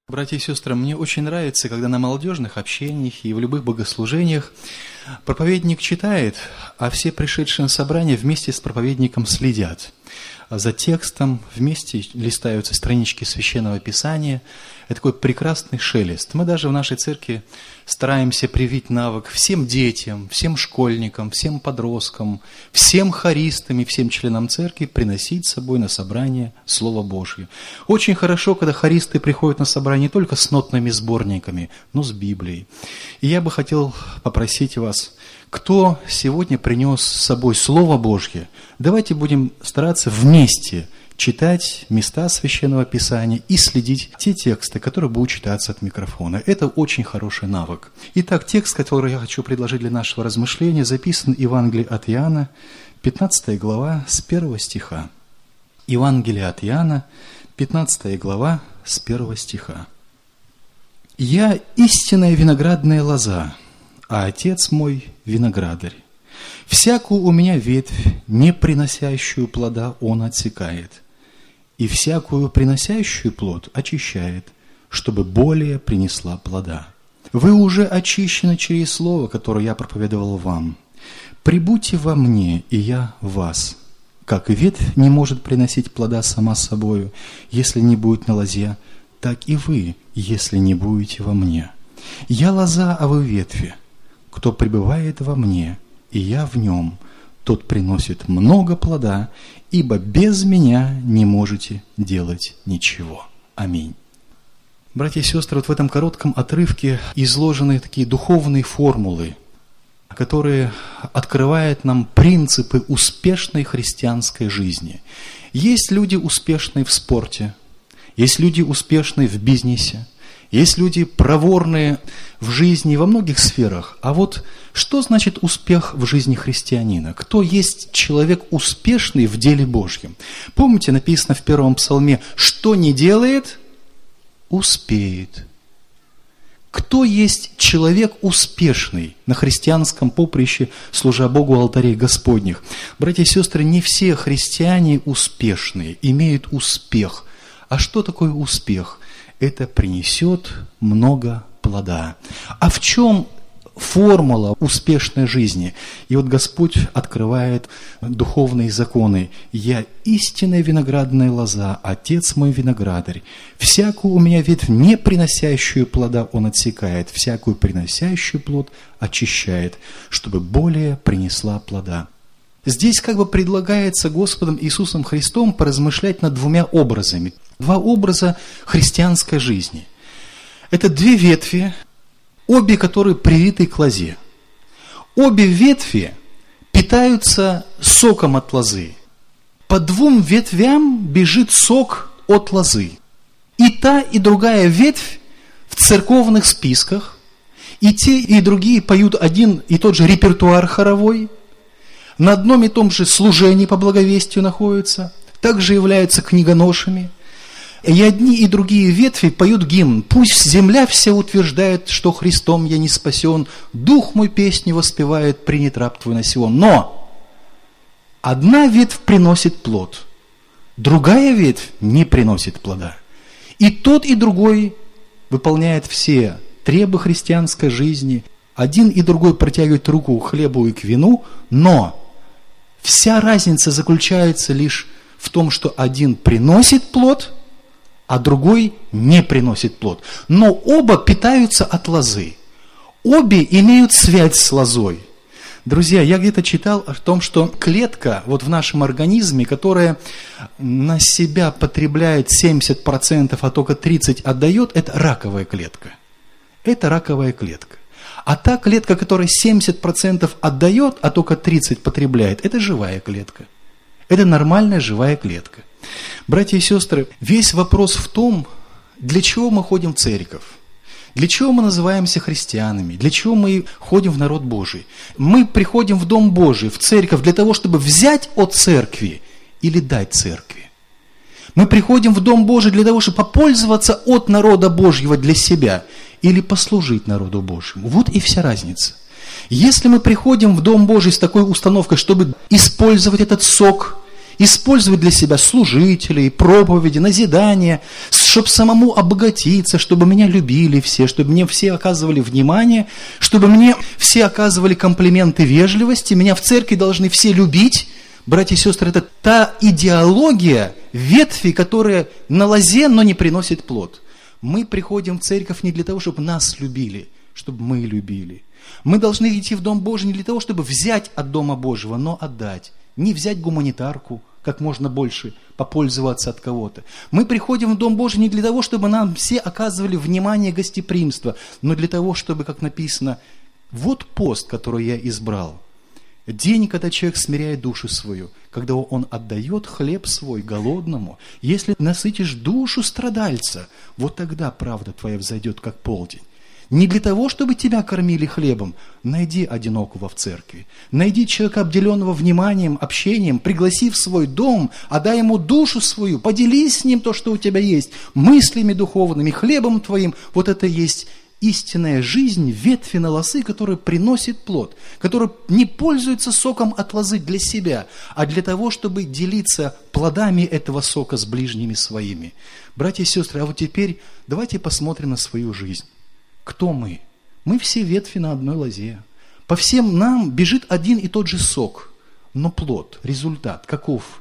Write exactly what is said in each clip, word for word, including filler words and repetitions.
Братья и сестры, мне очень нравится, когда на молодежных общениях и в любых богослужениях проповедник читает, а все пришедшие на собрание вместе с проповедником следят за текстом, вместе листаются странички Священного Писания. Это такой прекрасный шелест. Мы даже в нашей церкви стараемся привить навык всем детям, всем школьникам, всем подросткам, всем хористам и всем членам церкви приносить с собой на собрание Слово Божье. Очень хорошо, когда хористы приходят на собрание не только с нотными сборниками, но с Библией. И я бы хотел попросить вас, кто сегодня принес с собой Слово Божье, давайте будем стараться вместе читать места Священного Писания и следить те тексты, которые будут читаться от микрофона. Это очень хороший навык. Итак, текст, который я хочу предложить для нашего размышления, записан в Евангелии от Иоанна, пятнадцатая глава, с первого стиха. Евангелие от Иоанна, пятнадцатая глава, с первого стиха. «Я истинная виноградная лоза, а Отец мой виноградарь. Всякую у меня ветвь, не приносящую плода, Он отсекает, и всякую приносящую плод очищает, чтобы более принесла плода. Вы уже очищены через слово, которое я проповедовал вам. Прибудьте во мне, и я в вас. Как ветвь не может приносить плода сама собою, если не будет на лозе, так и вы, если не будете во мне. Я лоза, а вы ветви. Кто пребывает во мне, и я в нем, тот приносит много плода, ибо без меня не можете делать ничего». Аминь. Братья и сестры, вот в этом коротком отрывке изложены такие духовные формулы, которые открывают нам принципы успешной христианской жизни. Есть люди успешные в спорте, есть люди успешные в бизнесе, есть люди проворные в жизни во многих сферах. А вот что значит успех в жизни христианина? Кто есть человек успешный в деле Божьем? Помните, написано в первом псалме: «Что не делает, успеет». Кто есть человек успешный на христианском поприще, служа Богу алтарей Господних? Братья и сестры, не все христиане успешные, имеют успех. А что такое успех? Это принесет много плода. А в чем формула успешной жизни? И вот Господь открывает духовные законы. «Я истинная виноградная лоза, Отец мой виноградарь. Всякую у меня ветвь, не приносящую плода, Он отсекает, всякую приносящую плод очищает, чтобы более принесла плода». Здесь как бы предлагается Господом Иисусом Христом поразмышлять над двумя образами. Два образа христианской жизни. Это две ветви, обе которые привиты к лозе. Обе ветви питаются соком от лозы. По двум ветвям бежит сок от лозы. И та, и другая ветвь в церковных списках, и те, и другие поют один и тот же репертуар хоровой, на одном и том же служении по благовестию находятся, также являются книгоношами. И одни, и другие ветви поют гимн: «Пусть земля вся утверждает, что Христом я не спасен, дух мой песню воспевает, принят раб твой на Сион». Но одна ветвь приносит плод, другая ветвь не приносит плода. И тот, и другой выполняет все требы христианской жизни. Один и другой протягивают руку к хлебу и к вину, но вся разница заключается лишь в том, что один приносит плод, а другой не приносит плод. Но оба питаются от лозы. Обе имеют связь с лозой. Друзья, я где-то читал о том, что клетка вот в нашем организме, которая на себя потребляет семьдесят процентов, а только тридцать процентов отдает, это раковая клетка. Это раковая клетка. А та клетка, которая семьдесят процентов отдает, а только тридцать процентов потребляет, это живая клетка. Это нормальная живая клетка. Братья и сестры, весь вопрос в том, для чего мы ходим в церковь, для чего мы называемся христианами, для чего мы ходим в народ Божий. Мы приходим в Дом Божий, в церковь, для того, чтобы взять от церкви или дать церкви. Мы приходим в Дом Божий для того, чтобы попользоваться от народа Божьего для себя или послужить народу Божьему. Вот и вся разница. Если мы приходим в Дом Божий с такой установкой, чтобы использовать этот сок использовать для себя служителей, проповеди, назидания, чтобы самому обогатиться, чтобы меня любили все, чтобы мне все оказывали внимание, чтобы мне все оказывали комплименты вежливости, меня в церкви должны все любить. Братья и сестры, это та идеология ветви, которая на лозе, но не приносит плод. Мы приходим в церковь не для того, чтобы нас любили, чтобы мы любили. Мы должны идти в Дом Божий не для того, чтобы взять от Дома Божьего, но отдать. Не взять гуманитарку, как можно больше попользоваться от кого-то. Мы приходим в Дом Божий не для того, чтобы нам все оказывали внимание, гостеприимство, но для того, чтобы, как написано, вот пост, который я избрал. День, когда человек смиряет душу свою, когда он отдает хлеб свой голодному. Если насытишь душу страдальца, вот тогда правда твоя взойдет, как полдень. Не для того, чтобы тебя кормили хлебом. Найди одинокого в церкви. Найди человека, обделенного вниманием, общением, пригласи в свой дом, отдай ему душу свою, поделись с ним то, что у тебя есть, мыслями духовными, хлебом твоим. Вот это есть истинная жизнь, ветви на лозы, которая приносит плод, которая не пользуется соком от лозы для себя, а для того, чтобы делиться плодами этого сока с ближними своими. Братья и сестры, а вот теперь давайте посмотрим на свою жизнь. Кто мы? Мы все ветви на одной лозе. По всем нам бежит один и тот же сок, но плод, результат каков?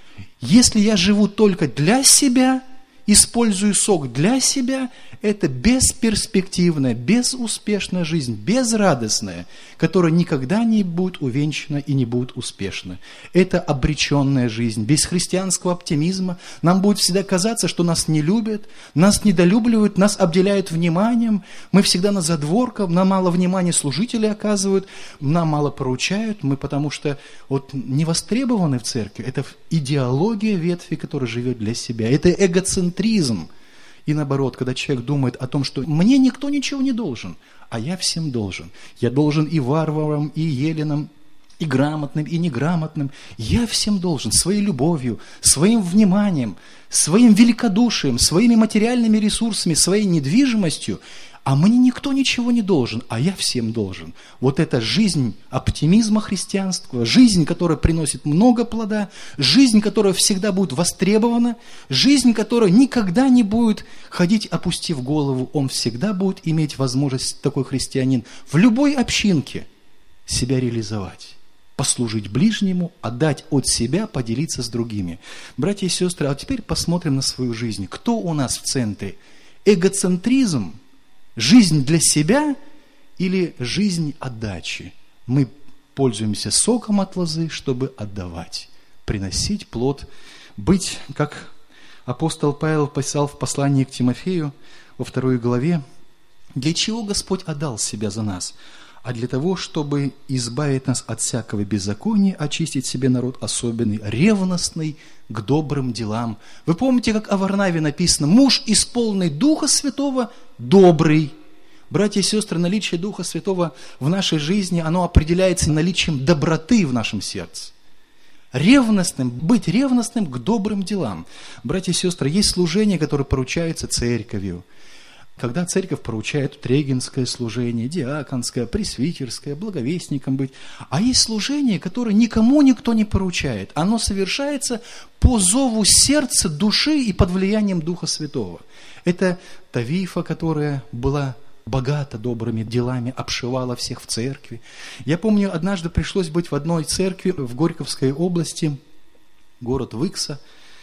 Если я живу только для себя, использую сок для себя, это бесперспективная, безуспешная жизнь, безрадостная, которая никогда не будет увенчана и не будет успешна. Это обреченная жизнь, без христианского оптимизма. Нам будет всегда казаться, что нас не любят, нас недолюбливают, нас обделяют вниманием. Мы всегда на задворках, нам мало внимания служители оказывают, нам мало поручают, мы потому что вот не востребованы в церкви. Это идеология ветви, которая живет для себя. Это эгоцентризм. И наоборот, когда человек думает о том, что мне никто ничего не должен, а я всем должен. Я должен и варварам, и еленам, и грамотным, и неграмотным. Я всем должен своей любовью, своим вниманием, своим великодушием, своими материальными ресурсами, своей недвижимостью. А мне никто ничего не должен, а я всем должен. Вот это жизнь оптимизма христианского, жизнь, которая приносит много плода, жизнь, которая всегда будет востребована, жизнь, которая никогда не будет ходить, опустив голову. Он всегда будет иметь возможность, такой христианин, в любой общинке себя реализовать, послужить ближнему, отдать от себя, поделиться с другими. Братья и сестры, а теперь посмотрим на свою жизнь. Кто у нас в центре? Эгоцентризм? Жизнь для себя или жизнь отдачи? Мы пользуемся соком от лозы, чтобы отдавать, приносить плод, быть, как апостол Павел писал в послании к Тимофею во второй главе, для чего Господь отдал себя за нас? А для того, чтобы избавить нас от всякого беззакония, очистить себе народ особенный, ревностный к добрым делам. Вы помните, как о Варнаве написано: муж, исполненный Духа Святого, добрый. Братья и сестры, наличие Духа Святого в нашей жизни, оно определяется наличием доброты в нашем сердце. Ревностным, быть ревностным к добрым делам. Братья и сестры, есть служение, которое поручается церковью. Когда церковь поручает регенское служение, диаконское, пресвитерское, благовестником быть. А есть служение, которое никому никто не поручает. Оно совершается по зову сердца, души и под влиянием Духа Святого. Это Тавифа, которая была богата добрыми делами, обшивала всех в церкви. Я помню, однажды пришлось быть в одной церкви в Горьковской области, город Выкса.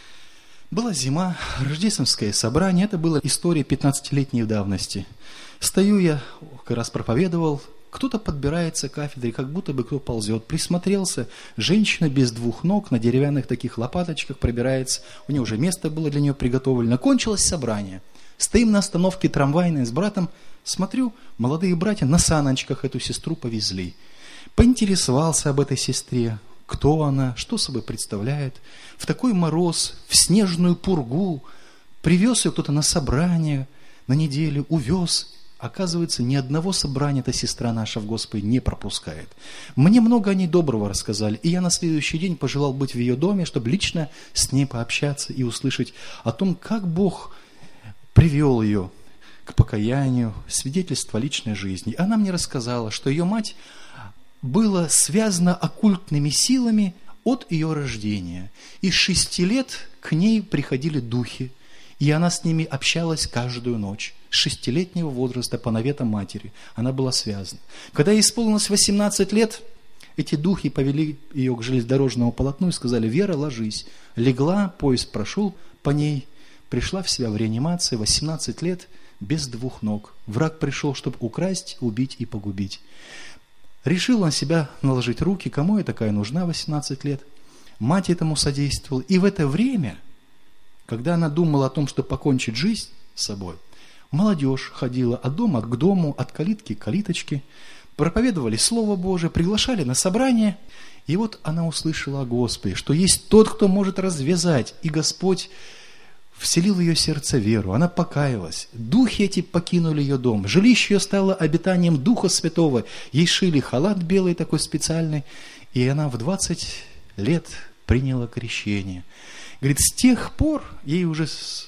Была зима, рождественское собрание, это была история пятнадцатилетней давности. Стою я, как раз проповедовал, кто-то подбирается к кафедре, как будто бы кто ползет. Присмотрелся, женщина без двух ног, на деревянных таких лопаточках пробирается, у нее уже место было для нее приготовлено. Кончилось собрание. Стоим на остановке трамвайной с братом, смотрю, молодые братья на саночках эту сестру повезли. Поинтересовался об этой сестре. Кто она, что собой представляет. В такой мороз, в снежную пургу, привез ее кто-то на собрание, на неделю, увез. Оказывается, ни одного собрания эта сестра наша в Господе не пропускает. Мне много о ней доброго рассказали, и я на следующий день пожелал быть в ее доме, чтобы лично с ней пообщаться и услышать о том, как Бог привел ее к покаянию, свидетельство личной жизни. Она мне рассказала, что ее мать была связана оккультными силами, от ее рождения. И с шести лет к ней приходили духи, и она с ними общалась каждую ночь. С шестилетнего возраста по наветам матери она была связана. Когда ей исполнилось восемнадцать лет, эти духи повели ее к железнодорожному полотну и сказали: «Вера, ложись». Легла, поезд прошел по ней, пришла в себя в реанимации, восемнадцать лет, без двух ног. Враг пришел, чтобы украсть, убить и погубить. Решил на себя наложить руки, кому и такая нужна, восемнадцать лет. Мать этому содействовала. И в это время, когда она думала о том, что покончить жизнь с собой, молодежь ходила от дома к дому, от калитки к калиточке, проповедовали Слово Божие, приглашали на собрание. И вот она услышала о Господе, что есть тот, кто может развязать. И Господь вселил в ее сердце веру. Она покаялась. Духи эти покинули ее дом. Жилище ее стало обитанием Духа Святого. Ей шили халат белый такой специальный. И она в двадцать лет приняла крещение. Говорит, с тех пор, ей уже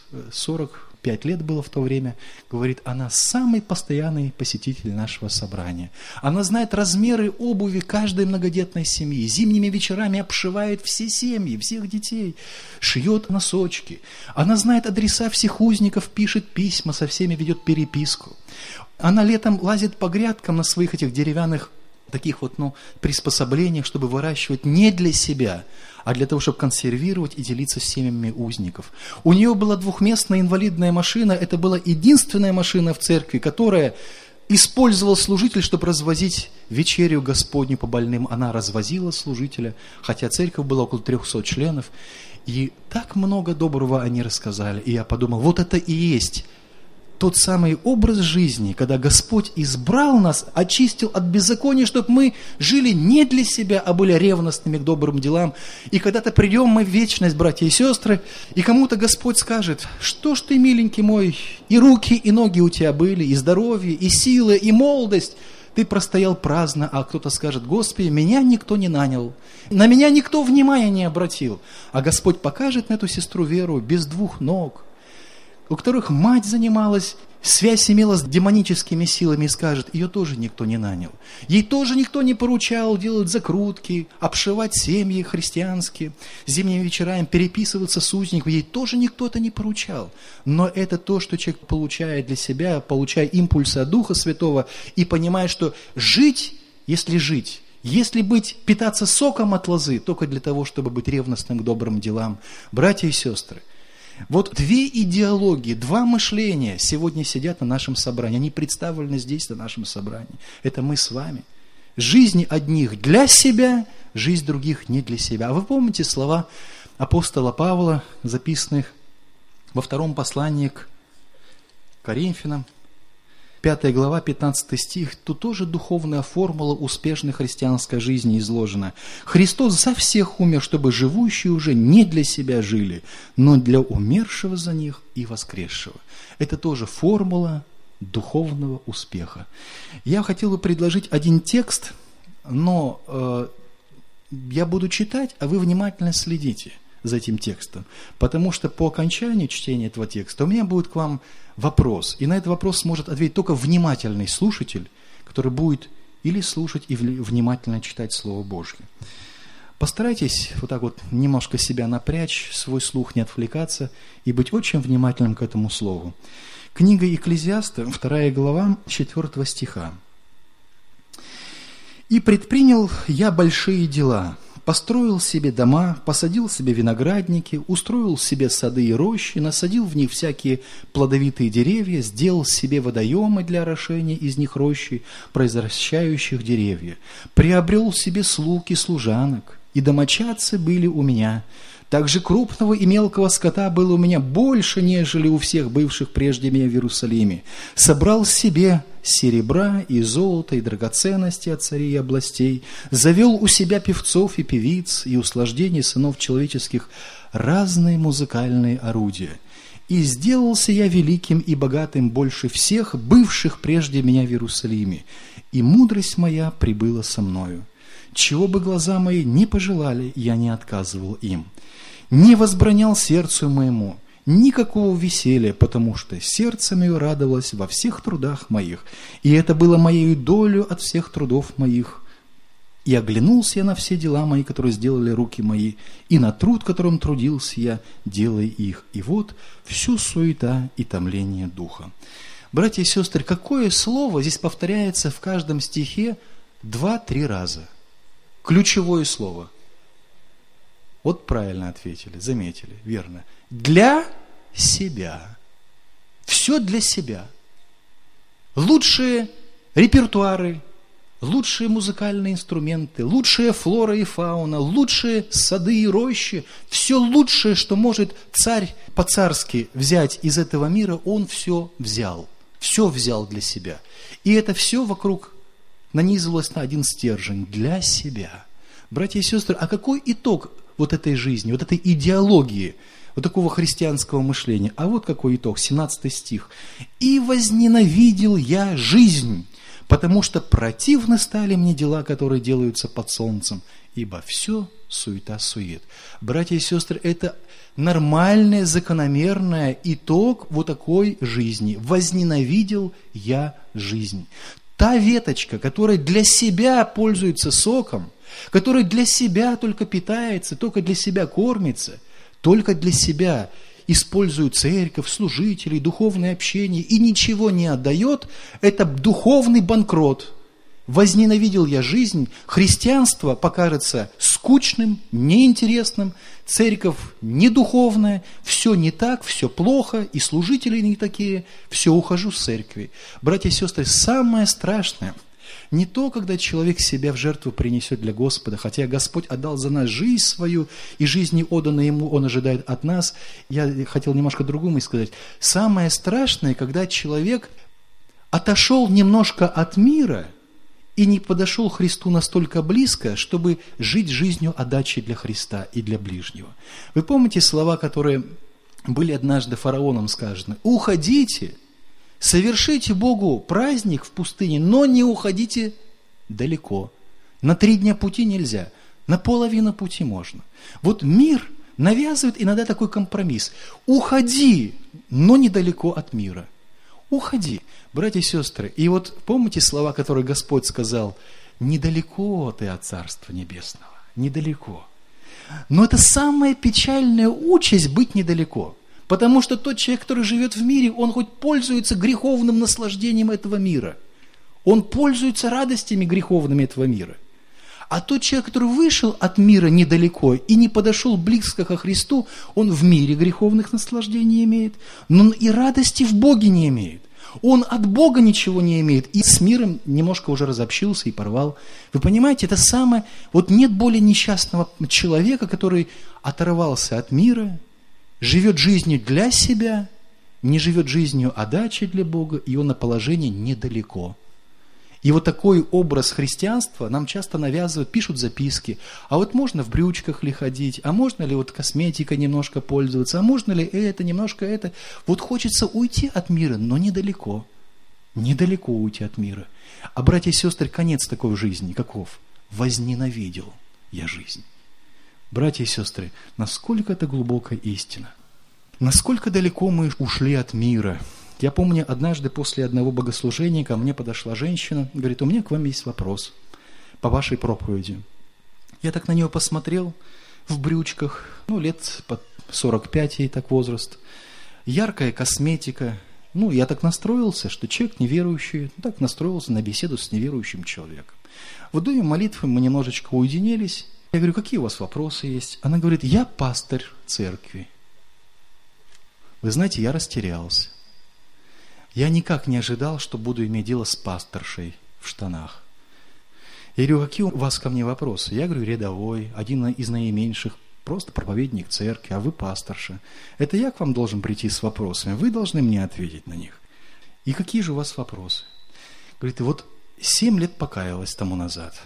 сорок пять лет было в то время, говорит, она самый постоянный посетитель нашего собрания. Она знает размеры обуви каждой многодетной семьи. Зимними вечерами обшивает все семьи, всех детей. Шьет носочки. Она знает адреса всех узников, пишет письма, со всеми ведет переписку. Она летом лазит по грядкам на своих этих деревянных таких вот, ну, приспособлениях, чтобы выращивать не для себя, а для того, чтобы консервировать и делиться с семьями узников. У нее была двухместная инвалидная машина, это была единственная машина в церкви, которая использовал служитель, чтобы развозить вечерю Господню по больным. Она развозила служителя, хотя церковь была около трехсот членов. И так много доброго они рассказали. И я подумал, вот это и есть тот самый образ жизни, когда Господь избрал нас, очистил от беззакония, чтобы мы жили не для себя, а были ревностными к добрым делам. И когда-то придем мы в вечность, братья и сестры, и кому-то Господь скажет, что ж ты, миленький мой, и руки, и ноги у тебя были, и здоровье, и силы, и молодость, ты простоял праздно, а кто-то скажет, Господи, меня никто не нанял, на меня никто внимания не обратил. А Господь покажет на эту сестру Веру без двух ног, у которых мать занималась, связь имела с демоническими силами, и скажет, ее тоже никто не нанял. Ей тоже никто не поручал делать закрутки, обшивать семьи христианские, зимними вечерами переписываться с узником. Ей тоже никто это не поручал. Но это то, что человек получает для себя, получая импульсы от Духа Святого и понимая, что жить, если жить, если быть, питаться соком от лозы, только для того, чтобы быть ревностным к добрым делам, братья и сестры, вот две идеологии, два мышления сегодня сидят на нашем собрании. Они представлены здесь, на нашем собрании. Это мы с вами. Жизнь одних для себя, жизнь других не для себя. А вы помните слова апостола Павла, записанных во втором послании к Коринфянам, пятая глава, пятнадцатый стих, тут тоже духовная формула успешной христианской жизни изложена. Христос за всех умер, чтобы живущие уже не для себя жили, но для умершего за них и воскресшего. Это тоже формула духовного успеха. Я хотел бы предложить один текст, но э, я буду читать, а вы внимательно следите за этим текстом, потому что по окончанию чтения этого текста у меня будет к вам вопрос, и на этот вопрос сможет ответить только внимательный слушатель, который будет или слушать, и внимательно читать Слово Божье. Постарайтесь вот так вот немножко себя напрячь, свой слух не отвлекаться и быть очень внимательным к этому Слову. Книга Екклезиаста, вторая глава, четвёртого стиха. «И предпринял я большие дела, построил себе дома, посадил себе виноградники, устроил себе сады и рощи, насадил в них всякие плодовитые деревья, сделал себе водоемы для орошения из них рощи, произвращающих деревья, приобрел себе слуг и служанок, и домочадцы были у меня. Также крупного и мелкого скота было у меня больше, нежели у всех бывших прежде меня в Иерусалиме. Собрал себе серебра и золота и драгоценности от царей и областей, завел у себя певцов и певиц и услаждений сынов человеческих разные музыкальные орудия. И сделался я великим и богатым больше всех бывших прежде меня в Иерусалиме, и мудрость моя прибыла со мною. Чего бы глаза мои не пожелали, я не отказывал им. Не возбранял сердцу моему никакого веселья, потому что сердце мое радовалось во всех трудах моих, и это было моею долю от всех трудов моих. И оглянулся я на все дела мои, которые сделали руки мои, и на труд, которым трудился я, делая их. И вот всю суета и томление духа». Братья и сестры, какое слово здесь повторяется в каждом стихе два-три раза? Ключевое слово. Вот правильно ответили, заметили, верно. Для себя. Все для себя. Лучшие репертуары, лучшие музыкальные инструменты, лучшая флора и фауна, лучшие сады и рощи, все лучшее, что может царь по-царски взять из этого мира, он все взял. Все взял для себя. И это все вокруг нанизывалось на один стержень. Для себя. Братья и сестры, а какой итог вот этой жизни, вот этой идеологии, вот такого христианского мышления? А вот какой итог, семнадцатый стих. «И возненавидел я жизнь, потому что противны стали мне дела, которые делаются под солнцем, ибо все суета-сует». Братья и сестры, это нормальный, закономерный итог вот такой жизни. Возненавидел я жизнь. Та веточка, которая для себя пользуется соком, которая для себя только питается, только для себя кормится, только для себя использует церковь, служителей, духовное общение и ничего не отдает, это духовный банкрот. Возненавидел я жизнь, христианство покажется скучным, неинтересным, церковь недуховная, все не так, все плохо, и служители не такие, все, ухожу с церкви. Братья и сестры, самое страшное не то, когда человек себя в жертву принесет для Господа, хотя Господь отдал за нас жизнь свою, и жизни отданной Ему Он ожидает от нас. Я хотел немножко другому сказать. Самое страшное, когда человек отошел немножко от мира и не подошел к Христу настолько близко, чтобы жить жизнью отдачи для Христа и для ближнего. Вы помните слова, которые были однажды фараоном сказаны? «Уходите, совершите Богу праздник в пустыне, но не уходите далеко. На три дня пути нельзя, на половину пути можно». Вот мир навязывает иногда такой компромисс. Уходи, но недалеко от мира. Уходи, братья и сестры. И вот помните слова, которые Господь сказал? Недалеко ты от Царства Небесного, недалеко. Но это самая печальная участь быть недалеко. Потому что тот человек, который живет в мире, он хоть пользуется греховным наслаждением этого мира. Он пользуется радостями греховными этого мира. А тот человек, который вышел от мира недалеко и не подошел близко ко Христу, он в мире греховных наслаждений имеет, но и радости в Боге не имеет. Он от Бога ничего не имеет и с миром немножко уже разобщился и порвал. Вы понимаете, это самое... Вот нет более несчастного человека, который оторвался от мира, живет жизнью для себя, не живет жизнью отдачи для Бога, и он на положении недалеко. И вот такой образ христианства нам часто навязывают, пишут записки. А вот можно в брючках ли ходить, а можно ли вот косметикой немножко пользоваться, а можно ли это, немножко это. Вот хочется уйти от мира, но недалеко. Недалеко уйти от мира. А, братья и сестры, конец такой жизни каков? Возненавидел я жизнь. Братья и сестры, насколько это глубокая истина. Насколько далеко мы ушли от мира. Я помню, однажды после одного богослужения ко мне подошла женщина, говорит: у меня к вам есть вопрос по вашей проповеди. Я так на нее посмотрел в брючках, ну, лет под сорок пять ей так возраст, яркая косметика. Ну, я так настроился, что человек неверующий, так настроился на беседу с неверующим человеком. В доме молитвы мы немножечко уединились. Я говорю: какие у вас вопросы есть? Она говорит: я пастырь церкви. Вы знаете, я растерялся. Я никак не ожидал, что буду иметь дело с пасторшей в штанах. Я говорю: какие у вас ко мне вопросы? Я говорю: рядовой, один из наименьших, просто проповедник церкви, а вы пасторша. Это я к вам должен прийти с вопросами, вы должны мне ответить на них. И какие же у вас вопросы? Говорит: вот семь лет покаялась тому назад.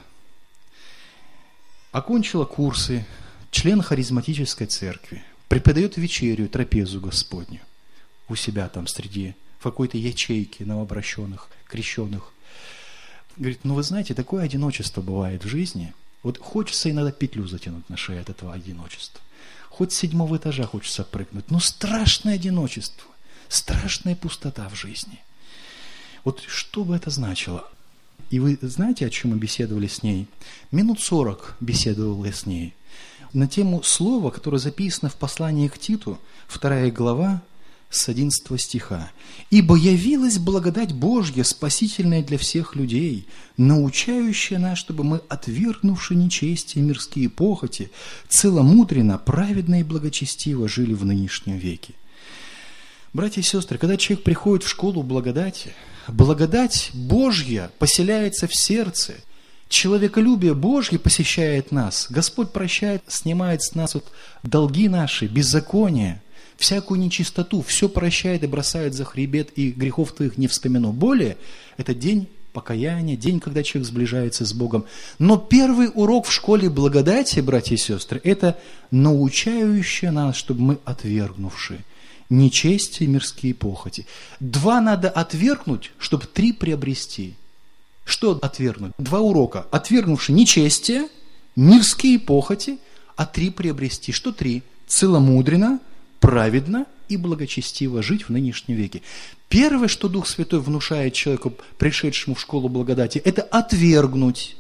Окончила курсы, член харизматической церкви, преподает вечерю, трапезу Господню у себя там среди в какой-то ячейке новообращенных, крещенных. Говорит: ну вы знаете, такое одиночество бывает в жизни. Вот хочется иногда петлю затянуть на шею от этого одиночества. Хоть с седьмого этажа хочется прыгнуть. Но страшное одиночество, страшная пустота в жизни. Вот что бы это значило? И вы знаете, о чем мы беседовали с ней? Минут сорок беседовал я с ней на тему слова, которое записано в послании к Титу, вторая глава, с одиннадцатого стиха. «Ибо явилась благодать Божья, спасительная для всех людей, научающая нас, чтобы мы, отвергнувши нечестие, мирские похоти, целомудренно, праведно и благочестиво жили в нынешнем веке». Братья и сестры, когда человек приходит в школу благодати, благодать Божья поселяется в сердце, человеколюбие Божье посещает нас, Господь прощает, снимает с нас вот долги наши, беззакония, всякую нечистоту, все прощает и бросает за хребет, и грехов твоих не вспомину. Более, это день покаяния, день, когда человек сближается с Богом. Но первый урок в школе благодати, братья и сестры, это научающий нас, чтобы мы, отвергнувши нечестие, мирские похоти. Два надо отвергнуть, чтобы три приобрести. Что отвергнуть? Два урока. Отвергнувши нечестие, мирские похоти, а три приобрести. Что три? Целомудренно, праведно и благочестиво жить в нынешнем веке. Первое, что Дух Святой внушает человеку, пришедшему в школу благодати, это отвергнуть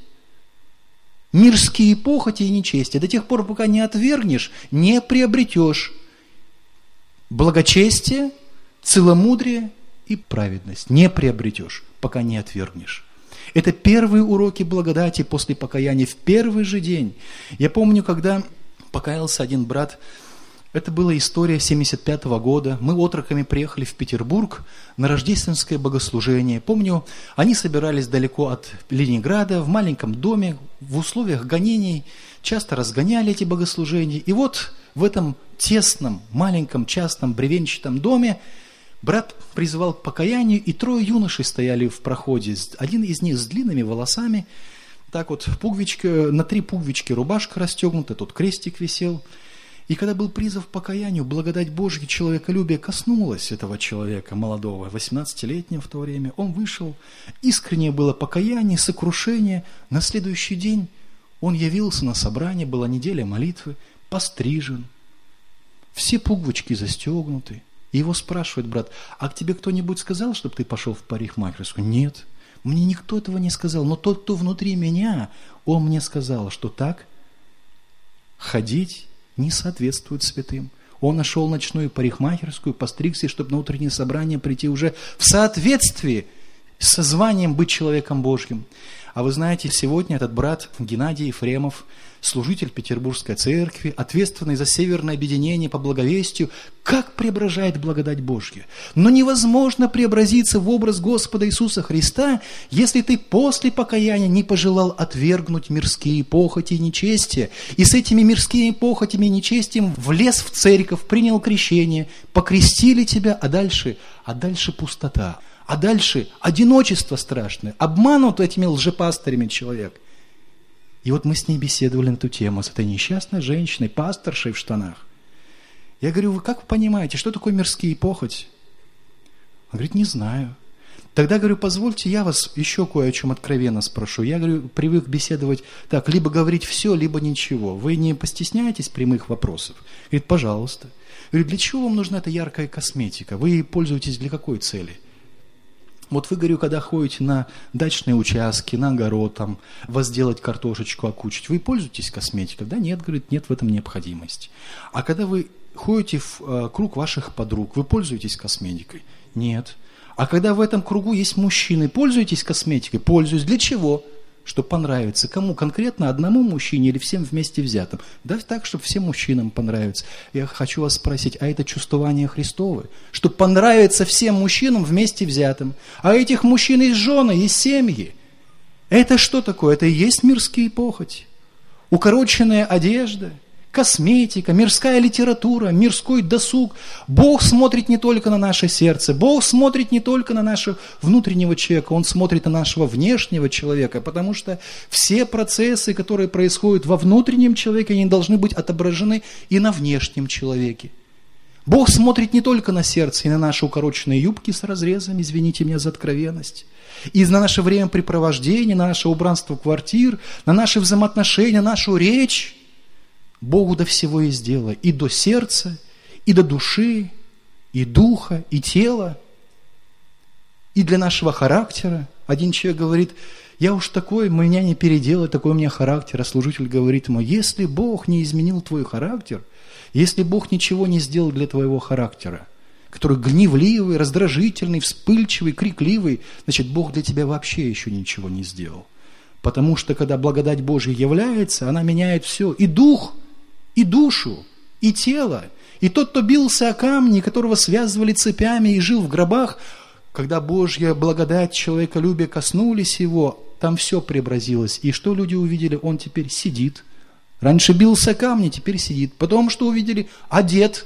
мирские похоти и нечестие. До тех пор, пока не отвергнешь, не приобретешь благочестие, целомудрие и праведность. Не приобретешь, пока не отвергнешь. Это первые уроки благодати после покаяния в первый же день. Я помню, когда покаялся один брат, это была история семьдесят пятого года. Мы отроками приехали в Петербург на рождественское богослужение. Помню, они собирались далеко от Ленинграда, в маленьком доме, в условиях гонений, часто разгоняли эти богослужения. И вот в этом тесном, маленьком, частном, бревенчатом доме брат призывал к покаянию, и трое юношей стояли в проходе. Один из них с длинными волосами, так вот, пуговичка, на три пуговички рубашка расстегнута, тут крестик висел. И когда был призыв к покаянию, благодать Божья, человеколюбие коснулась этого человека молодого, восемнадцатилетнего в то время. Он вышел, искреннее было покаяние, сокрушение. На следующий день он явился на собрание, была неделя молитвы, пострижен, все пуговички застегнуты. И его спрашивает брат: а к тебе кто-нибудь сказал, чтобы ты пошел в парикмахерскую? Нет, мне никто этого не сказал, но тот, кто внутри меня, он мне сказал, что так ходить не соответствует святым. Он нашел ночную парикмахерскую, постригся, чтобы на утреннее собрание прийти уже в соответствии со званием быть человеком Божьим. А вы знаете, сегодня этот брат Геннадий Ефремов, служитель Петербургской церкви, ответственный за северное объединение по благовестию, как преображает благодать Божья. Но невозможно преобразиться в образ Господа Иисуса Христа, если ты после покаяния не пожелал отвергнуть мирские похоти и нечестия, и с этими мирскими похотями и нечестием влез в церковь, принял крещение, покрестили тебя, а дальше, а дальше пустота. А дальше одиночество страшное, обманут этими лжепастырями человек. И вот мы с ней беседовали на эту тему, с этой несчастной женщиной, пасторшей в штанах. Я говорю: вы как вы понимаете, что такое мирские похоти? Она говорит: не знаю. Тогда, говорю, позвольте, я вас еще кое о чем откровенно спрошу. Я, говорю, привык беседовать так, либо говорить все, либо ничего. Вы не постесняетесь прямых вопросов? Говорит: пожалуйста. Говорю: для чего вам нужна эта яркая косметика? Вы ей пользуетесь для какой цели? Вот вы, говорю, когда ходите на дачные участки, на огород, там, возделать картошечку, окучить, вы пользуетесь косметикой? Да нет, говорит, нет в этом необходимости. А когда вы ходите в э, круг ваших подруг, вы пользуетесь косметикой? Нет. А когда в этом кругу есть мужчины, пользуетесь косметикой? Пользуюсь. Для чего? Чтобы понравиться. Кому конкретно? Одному мужчине или всем вместе взятым? Да так, чтобы всем мужчинам понравиться. Я хочу вас спросить, а это чувствование Христовое? Чтобы понравиться всем мужчинам вместе взятым. А этих мужчин есть жены, есть семьи. Это что такое? Это и есть мирские похоти. Укороченная одежда, косметика, мирская литература, мирской досуг. Бог смотрит не только на наше сердце, Бог смотрит не только на нашего внутреннего человека, Он смотрит на нашего внешнего человека, потому что все процессы, которые происходят во внутреннем человеке, они должны быть отображены и на внешнем человеке. Бог смотрит не только на сердце и на наши укороченные юбки с разрезами, извините меня за откровенность, и на наше времяпрепровождение, на наше убранство квартир, на наши взаимоотношения, на нашу речь. Богу до всего есть дело, и до сердца, и до души, и духа, и тела. и для нашего характера. Один человек говорит: я уж такой, меня не переделать, такой у меня характер. А служитель говорит ему: если Бог не изменил твой характер, если Бог ничего не сделал для твоего характера, который гневливый, раздражительный, вспыльчивый, крикливый, значит, Бог для тебя вообще еще ничего не сделал. Потому что, когда благодать Божья является, она меняет все. И дух, и душу, и тело. И тот, кто бился о камни, которого связывали цепями и жил в гробах, когда Божья благодать, человеколюбие коснулись его, там все преобразилось. И что люди увидели? Он теперь сидит. Раньше бился о камни, теперь сидит. Потом что увидели? Одет.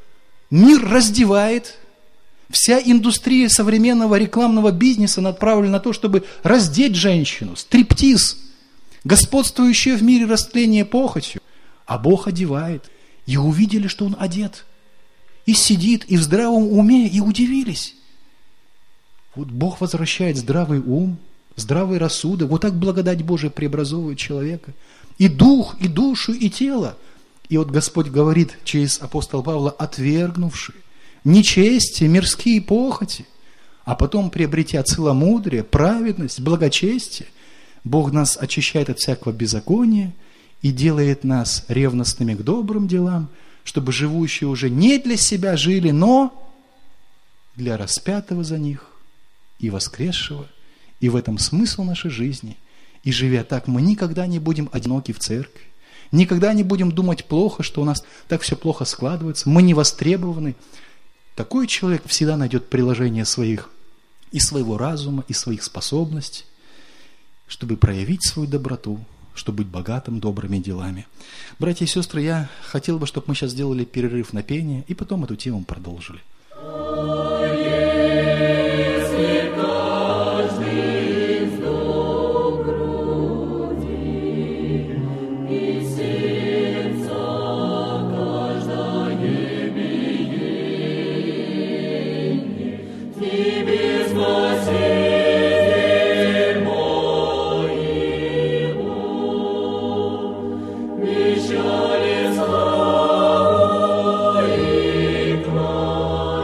Мир раздевает. Вся индустрия современного рекламного бизнеса направлена на то, чтобы раздеть женщину. Стриптиз. Господствующее в мире растление похотью. А Бог одевает. И увидели, что Он одет. И сидит, и в здравом уме, и удивились. Вот Бог возвращает здравый ум, здравый рассудок. Вот так благодать Божия преобразовывает человека. И дух, и душу, и тело. И вот Господь говорит через апостола Павла: отвергнувши нечестие, мирские похоти, а потом, приобретя целомудрие, праведность, благочестие, Бог нас очищает от всякого беззакония и делает нас ревностными к добрым делам, чтобы живущие уже не для себя жили, но для распятого за них и воскресшего. И в этом смысл нашей жизни. И живя так, мы никогда не будем одиноки в церкви. Никогда не будем думать плохо, что у нас так все плохо складывается. Мы не востребованы. Такой человек всегда найдет приложение своих и своего разума, и своих способностей, чтобы проявить свою доброту, чтобы быть богатым добрыми делами. Братья и сестры, я хотел бы, чтобы мы сейчас сделали перерыв на пение и потом эту тему продолжили. Вещали славу и класс.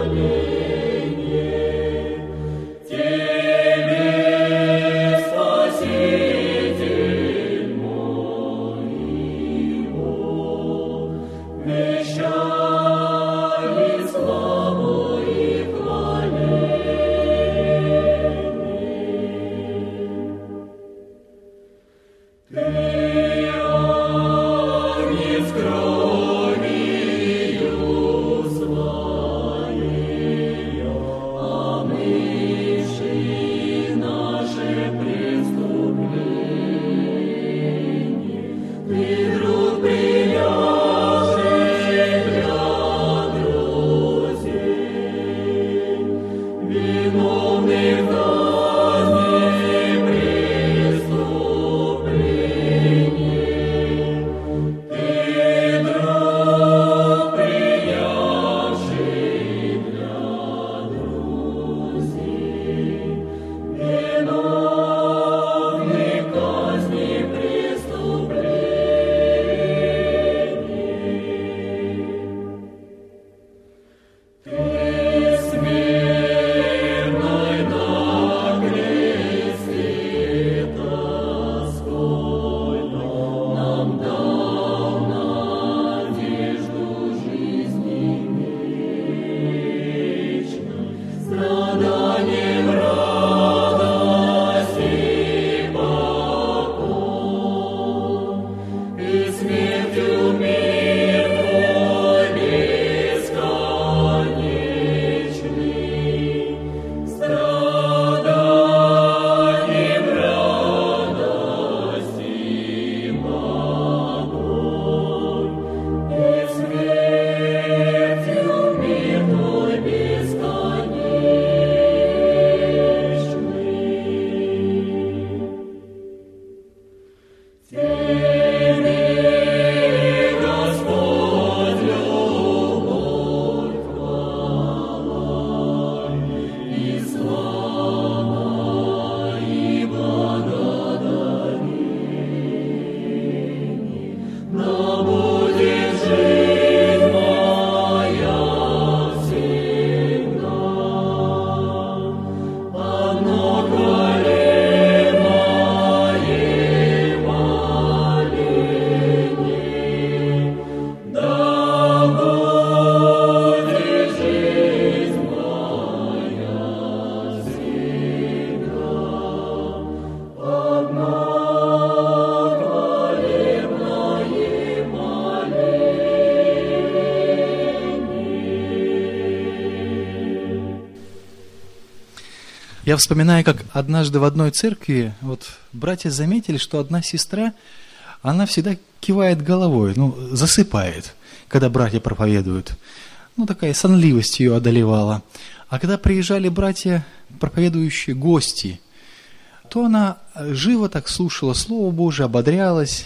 Я вспоминаю, как однажды в одной церкви вот братья заметили, что одна сестра, она всегда кивает головой, ну, засыпает, когда братья проповедуют. Ну, такая сонливость ее одолевала. А когда приезжали братья, проповедующие гости, то она живо так слушала Слово Божие, ободрялась,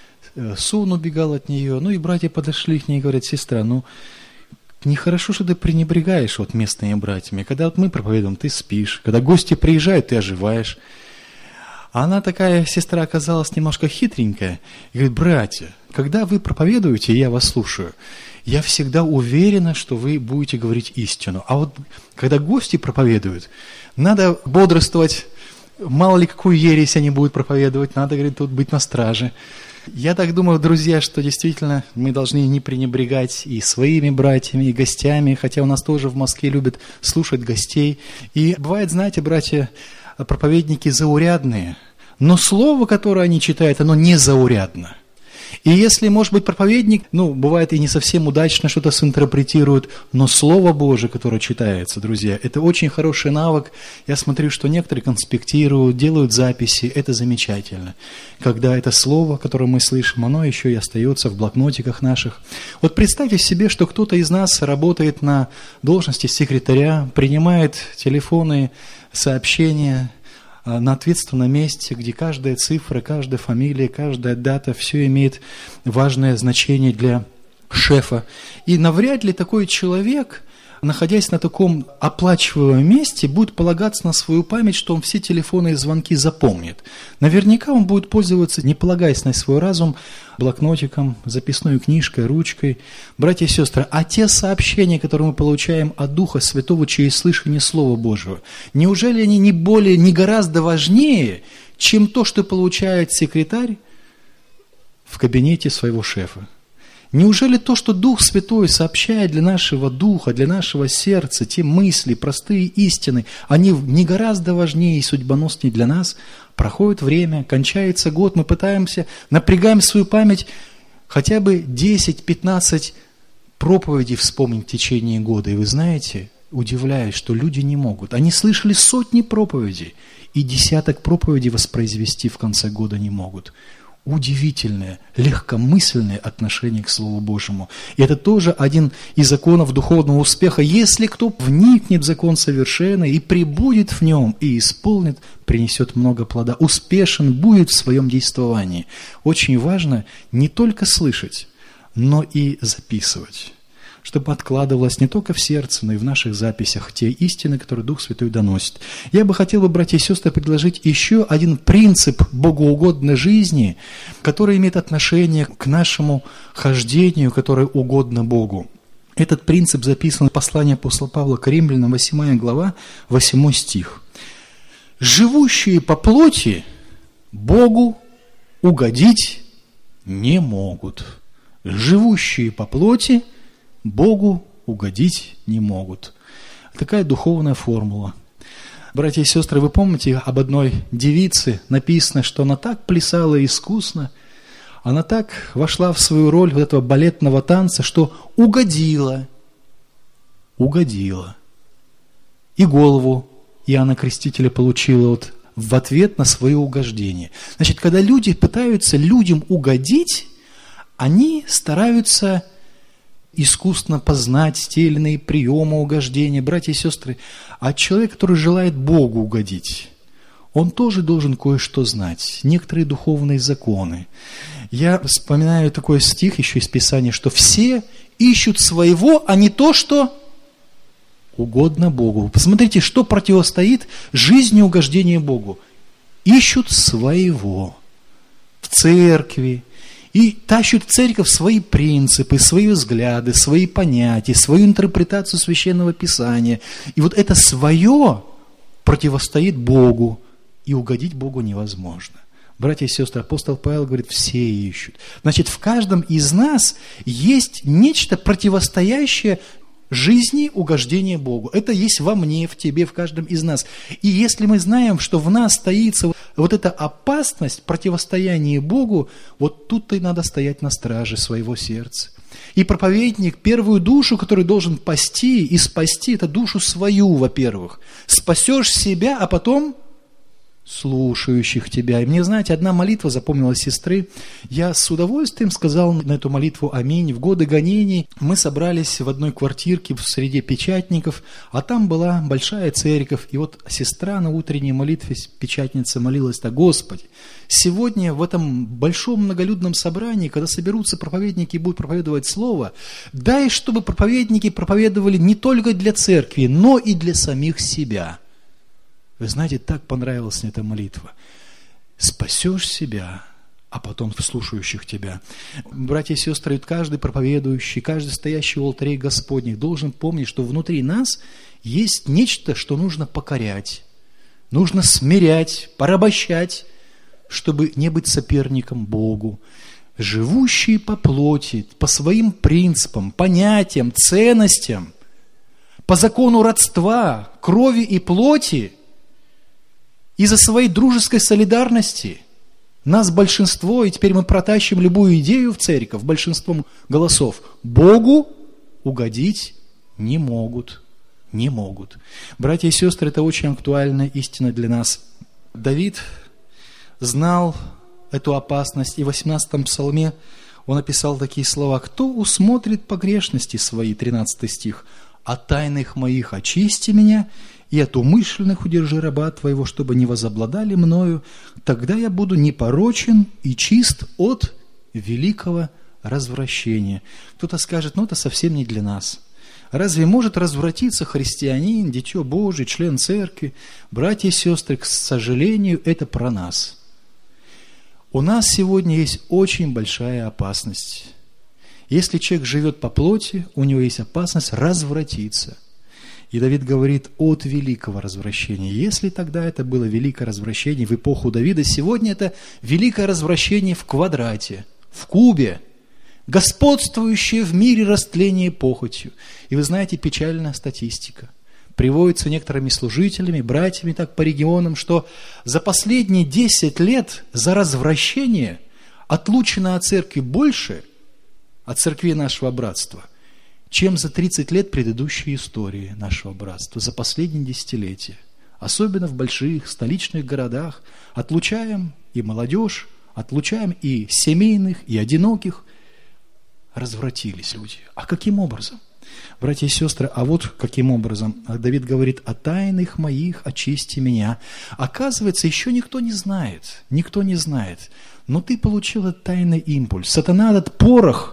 сон убегал от нее. Ну, и братья подошли к ней и говорят: сестра, ну, нехорошо, что ты пренебрегаешь вот местными братьями. Когда вот мы проповедуем, ты спишь. Когда гости приезжают, ты оживаешь. А она такая, сестра, оказалась немножко хитренькая. И говорит: братья, когда вы проповедуете, я вас слушаю, я всегда уверена, что вы будете говорить истину. А вот когда гости проповедуют, надо бодрствовать. Мало ли какую ересь они будут проповедовать, надо, говорит, тут быть на страже. Я так думаю, друзья, что действительно мы должны не пренебрегать и своими братьями, и гостями, хотя у нас тоже в Москве любят слушать гостей. И бывает, знаете, братья, проповедники заурядные, но слово, которое они читают, оно не заурядно. И если, может быть, проповедник, ну, бывает и не совсем удачно что-то синтерпретирует, но Слово Божие, которое читается, друзья, это очень хороший навык. Я смотрю, что некоторые конспектируют, делают записи, это замечательно. Когда это Слово, которое мы слышим, оно еще и остается в блокнотиках наших. Вот представьте себе, что кто-то из нас работает на должности секретаря, принимает телефоны, сообщения, на ответственном месте, где каждая цифра, каждая фамилия, каждая дата, все имеет важное значение для шефа. И навряд ли такой человек, находясь на таком оплачиваемом месте, будет полагаться на свою память, что он все телефоны и звонки запомнит. Наверняка он будет пользоваться, не полагаясь на свой разум, блокнотиком, записной книжкой, ручкой. Братья и сестры, а те сообщения, которые мы получаем от Духа Святого через слышание Слова Божьего, неужели они не более, не гораздо важнее, чем то, что получает секретарь в кабинете своего шефа? Неужели то, что Дух Святой сообщает для нашего духа, для нашего сердца, те мысли, простые истины, они не гораздо важнее и судьбоноснее для нас? Проходит время, кончается год, мы пытаемся, напрягаем свою память, хотя бы десять-пятнадцать проповедей вспомнить в течение года. И вы знаете, удивляюсь, что люди не могут. Они слышали сотни проповедей, и десяток проповедей воспроизвести в конце года не могут. Удивительное, легкомысленное отношение к Слову Божьему. И это тоже один из законов духовного успеха. Если кто вникнет в закон совершенный и пребудет в нем, и исполнит, принесет много плода, успешен будет в своем действовании. Очень важно не только слышать, но и записывать, чтобы откладывалось не только в сердце, но и в наших записях те истины, которые Дух Святой доносит. Я бы хотел, братья и сестры, предложить еще один принцип богоугодной жизни, который имеет отношение к нашему хождению, которое угодно Богу. Этот принцип записан в послании апостола Павла к Римлянам, восьмая глава, восьмой стих. «Живущие по плоти Богу угодить не могут». Живущие по плоти Богу угодить не могут. Такая духовная формула. Братья и сестры, вы помните об одной девице, написано, что она так плясала искусно, она так вошла в свою роль вот этого балетного танца, что угодила, угодила. И голову Иоанна Крестителя получила вот в ответ на свое угождение. Значит, когда люди пытаются людям угодить, они стараются искусно познать те или иные приемы угождения. Братья и сестры, а человек, который желает Богу угодить, он тоже должен кое-что знать, некоторые духовные законы. Я вспоминаю такой стих еще из Писания, что все ищут своего, а не то, что угодно Богу. Посмотрите, что противостоит жизни угождения Богу. Ищут своего в церкви, и тащат в церковь свои принципы, свои взгляды, свои понятия, свою интерпретацию Священного Писания. И вот это свое противостоит Богу, и угодить Богу невозможно. Братья и сестры, апостол Павел говорит, все ищут. Значит, в каждом из нас есть нечто противостоящее жизни угождения Богу. Это есть во мне, в тебе, в каждом из нас. И если мы знаем, что в нас таится Вот эта опасность, противостояние Богу, вот тут-то и надо стоять на страже своего сердца. И проповедник первую душу, которую должен пасти и спасти, это душу свою, во-первых. Спасешь себя, а потом слушающих тебя. И мне, знаете, одна молитва запомнилась сестры. Я с удовольствием сказал на эту молитву аминь. В годы гонений мы собрались в одной квартирке в среде печатников, а там была большая церковь. И вот сестра на утренней молитве, печатница, молилась так: Господи, сегодня в этом большом многолюдном собрании, когда соберутся проповедники и будут проповедовать Слово, дай, чтобы проповедники проповедовали не только для церкви, но и для самих себя. Вы знаете, так понравилась мне эта молитва. Спасешь себя, а потом слушающих тебя. Братья и сестры, каждый проповедующий, каждый стоящий у алтарей Господних должен помнить, что внутри нас есть нечто, что нужно покорять, нужно смирять, порабощать, чтобы не быть соперником Богу. Живущие по плоти, по своим принципам, понятиям, ценностям, по закону родства, крови и плоти, из-за своей дружеской солидарности нас большинство, и теперь мы протащим любую идею в церковь, большинством голосов, Богу угодить не могут. Не могут. Братья и сестры, это очень актуальная истина для нас. Давид знал эту опасность, и в восемнадцатом псалме он написал такие слова: «Кто усмотрит погрешности свои?» тринадцатый стих. «От тайных моих очисти меня, и от умышленных удержи раба твоего, чтобы не возобладали мною, тогда я буду непорочен и чист от великого развращения». Кто-то скажет: ну это совсем не для нас. Разве может развратиться христианин, дитё Божие, член церкви? Братья и сестры, к сожалению, это про нас. У нас сегодня есть очень большая опасность. Если человек живет по плоти, у него есть опасность развратиться. И Давид говорит от великого развращения. Если тогда это было великое развращение в эпоху Давида, сегодня это великое развращение в квадрате, в кубе, господствующее в мире растление похотью. И вы знаете, печальная статистика. Приводится некоторыми служителями, братьями так по регионам, что за последние десять лет за развращение отлучено от церкви больше, от церкви нашего братства, чем за тридцать лет предыдущей истории нашего братства, за последние десятилетия. Особенно в больших столичных городах отлучаем и молодежь, отлучаем и семейных, и одиноких. Развратились люди. А каким образом? Братья и сестры, а вот каким образом. Давид говорит: «О тайных моих очисти меня». Оказывается, еще никто не знает. Никто не знает. Но ты получил этот тайный импульс. Сатана этот порох,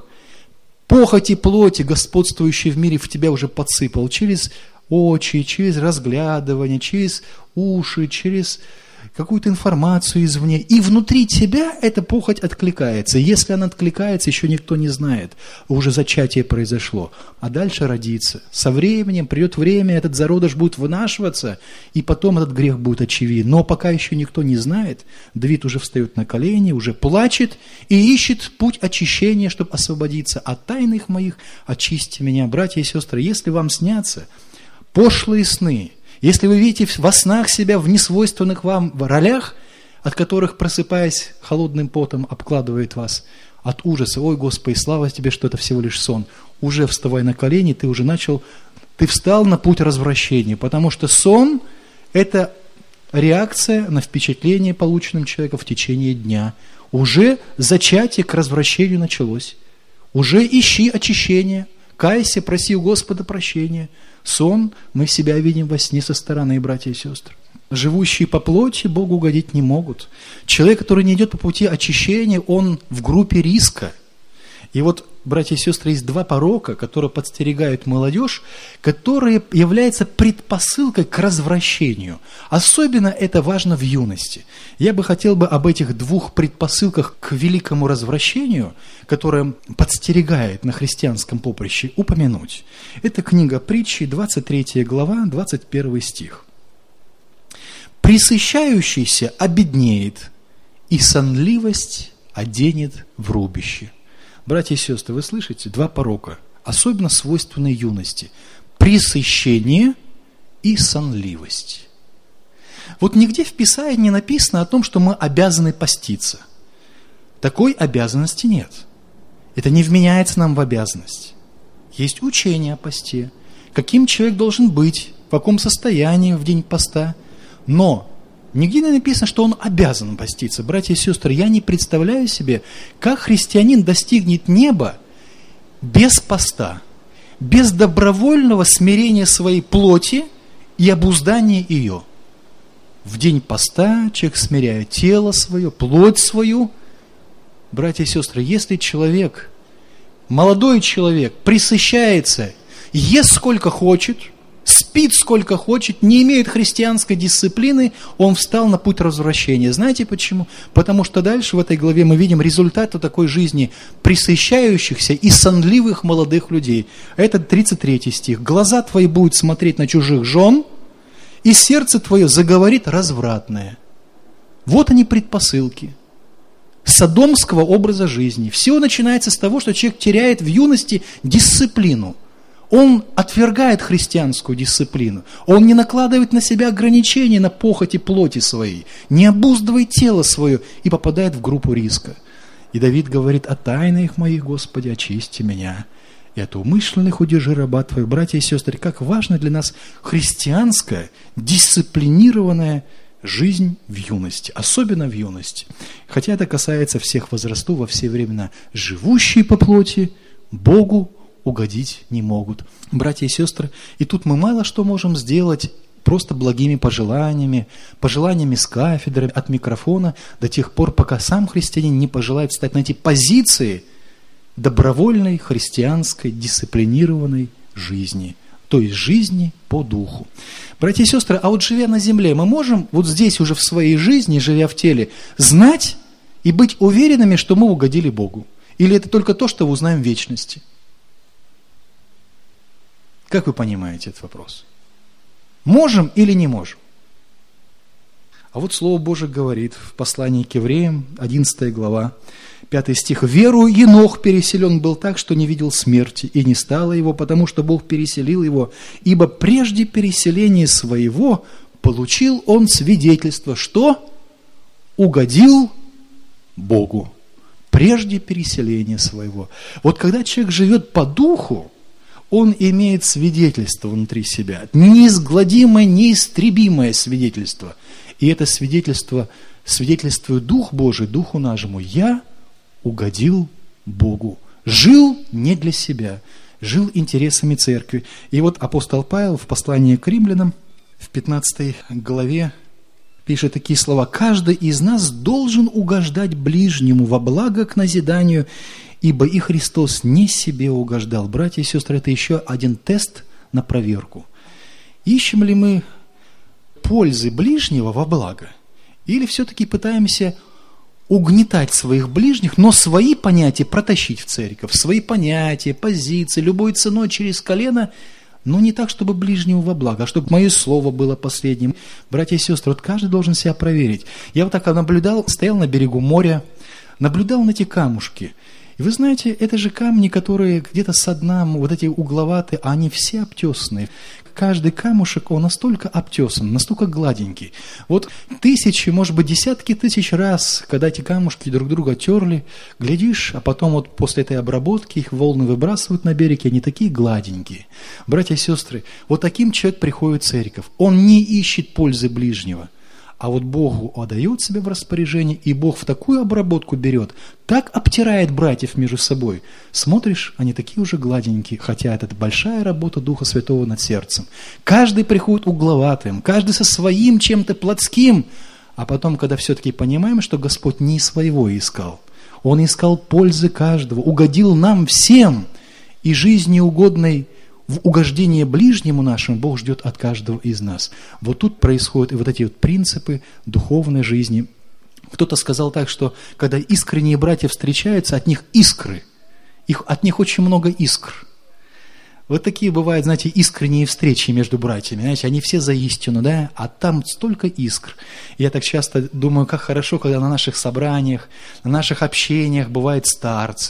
похоти плоти, господствующей в мире, в тебя уже подсыпал через очи, через разглядывание, через уши, через какую-то информацию извне. И внутри тебя эта похоть откликается. Если она откликается, еще никто не знает. Уже зачатие произошло. А дальше родится. Со временем, придет время, этот зародыш будет вынашиваться, и потом этот грех будет очевиден. Но пока еще никто не знает, Давид уже встает на колени, уже плачет и ищет путь очищения, чтобы освободиться. От тайных моих очисти меня. Братья и сестры, если вам снятся пошлые сны, если вы видите во снах себя в несвойственных вам ролях, от которых, просыпаясь холодным потом, обкладывает вас от ужаса: ой, Господи, слава тебе, что это всего лишь сон. Уже вставай на колени, ты уже начал, ты встал на путь развращения, потому что сон – это реакция на впечатление, полученным человеком в течение дня. Уже зачатие к развращению началось. Уже ищи очищения, кайся, проси у Господа прощения. Сон мы себя видим во сне со стороны, братья и сестры. Живущие по плоти Богу угодить не могут. Человек, который не идет по пути очищения, он в группе риска. И вот, братья и сестры, есть два порока, которые подстерегают молодежь, которые являются предпосылкой к развращению. Особенно это важно в юности. Я бы хотел бы об этих двух предпосылках к великому развращению, которое подстерегает на христианском поприще, упомянуть. Это книга Притчи, двадцать третья глава, двадцать первый стих. «Пресыщающийся обеднеет, и сонливость оденет в рубище». Братья и сестры, вы слышите? Два порока, особенно свойственные юности. Пресыщение и сонливость. Вот нигде в Писании не написано о том, что мы обязаны поститься. Такой обязанности нет. Это не вменяется нам в обязанность. Есть учение о посте. Каким человек должен быть, в каком состоянии в день поста. Но нигде не написано, что он обязан поститься. Братья и сестры, я не представляю себе, как христианин достигнет неба без поста, без добровольного смирения своей плоти и обуздания ее. В день поста человек смиряет тело свое, плоть свою. Братья и сестры, если человек, молодой человек, пресыщается, ест сколько хочет, спит сколько хочет, не имеет христианской дисциплины, он встал на путь развращения. Знаете почему? Потому что дальше в этой главе мы видим результаты такой жизни пресыщающихся и сонливых молодых людей. Это тридцать третий стих. «Глаза твои будут смотреть на чужих жен, и сердце твое заговорит развратное». Вот они предпосылки содомского образа жизни. Все начинается с того, что человек теряет в юности дисциплину. Он отвергает христианскую дисциплину. Он не накладывает на себя ограничения на похоти плоти своей, не обуздывает тело свое и попадает в группу риска. И Давид говорит: «О тайнах моих, Господи, очисти меня, и от умышленных удержи раба твоих». Братья и сестры, как важно для нас христианская, дисциплинированная жизнь в юности, особенно в юности. Хотя это касается всех возрастов во все времена. Живущие по плоти Богу угодить не могут. Братья и сестры, и тут мы мало что можем сделать просто благими пожеланиями, пожеланиями с кафедры, от микрофона, до тех пор, пока сам христианин не пожелает встать на эти позиции добровольной, христианской, дисциплинированной жизни, то есть жизни по духу. Братья и сестры, а вот живя на земле, мы можем вот здесь уже в своей жизни, живя в теле, знать и быть уверенными, что мы угодили Богу? Или это только то, что узнаем в вечности? Как вы понимаете этот вопрос? Можем или не можем? А вот Слово Божие говорит в послании к Евреям, одиннадцатая глава, пятый стих. «Верою Енох переселен был так, что не видел смерти, и не стало его, потому что Бог переселил его, ибо прежде переселения своего получил он свидетельство, что угодил Богу». Прежде переселения своего. Вот когда человек живет по духу, он имеет свидетельство внутри себя, неизгладимое, неистребимое свидетельство. И это свидетельство свидетельствует Дух Божий, Духу нашему: я угодил Богу. Жил не для себя, жил интересами церкви. И вот апостол Павел в послании к римлянам в пятнадцатой главе пишет такие слова: «Каждый из нас должен угождать ближнему во благо к назиданию, ибо и Христос не себе угождал». Братья и сестры, это еще один тест на проверку. Ищем ли мы пользы ближнего во благо? Или все-таки пытаемся угнетать своих ближних, но свои понятия протащить в церковь, свои понятия, позиции, любой ценой через колено, но не так, чтобы ближнему во благо, а чтобы мое слово было последним. Братья и сестры, вот каждый должен себя проверить. Я вот так наблюдал, стоял на берегу моря, наблюдал на эти камушки. И вы знаете, это же камни, которые где-то со дна, вот эти угловатые, а они все обтесанные. Каждый камушек, он настолько обтесан, настолько гладенький. Вот тысячи, может быть, десятки тысяч раз, когда эти камушки друг друга терли, глядишь, а потом вот после этой обработки их волны выбрасывают на берег, и они такие гладенькие. Братья и сестры, вот таким человек приходит в церковь. Он не ищет пользы ближнего. А вот Богу отдает себя в распоряжение, и Бог в такую обработку берет, так обтирает братьев между собой. Смотришь, они такие уже гладенькие, хотя это большая работа Духа Святого над сердцем. Каждый приходит угловатым, каждый со своим чем-то плотским. А потом, когда все-таки понимаем, что Господь не своего искал, Он искал пользы каждого, угодил нам всем, и жизни угодной в угождение ближнему нашему Бог ждет от каждого из нас. Вот тут происходят и вот эти вот принципы духовной жизни. Кто-то сказал так, что когда искренние братья встречаются, от них искры. Их, от них очень много искр. Вот такие бывают, знаете, искренние встречи между братьями. Знаете, они все за истину, да? А там столько искр. Я так часто думаю, как хорошо, когда на наших собраниях, на наших общениях бывают старцы.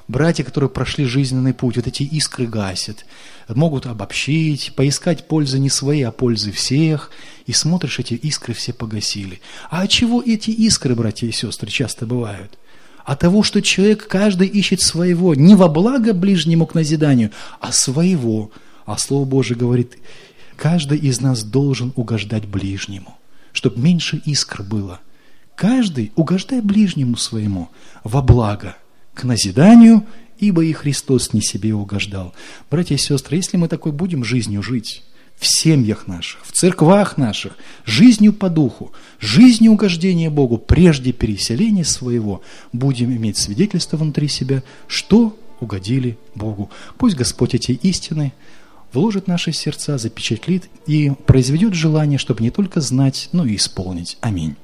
братья, которые прошли жизненный путь, вот эти искры гасят, могут обобщить, поискать пользы не своей, а пользы всех, и смотришь, эти искры все погасили. А от чего эти искры, братья и сестры, часто бывают? От того, что человек, каждый ищет своего, не во благо ближнему к назиданию, а своего. А Слово Божие говорит, каждый из нас должен угождать ближнему, чтобы меньше искр было. Каждый угождай ближнему своему во благо, к назиданию, ибо и Христос не себе угождал. Братья и сестры, если мы такой будем жизнью жить, в семьях наших, в церквах наших, жизнью по духу, жизнью угождения Богу, прежде переселения своего, будем иметь свидетельство внутри себя, что угодили Богу. Пусть Господь эти истины вложит в наши сердца, запечатлит и произведет желание, чтобы не только знать, но и исполнить. Аминь.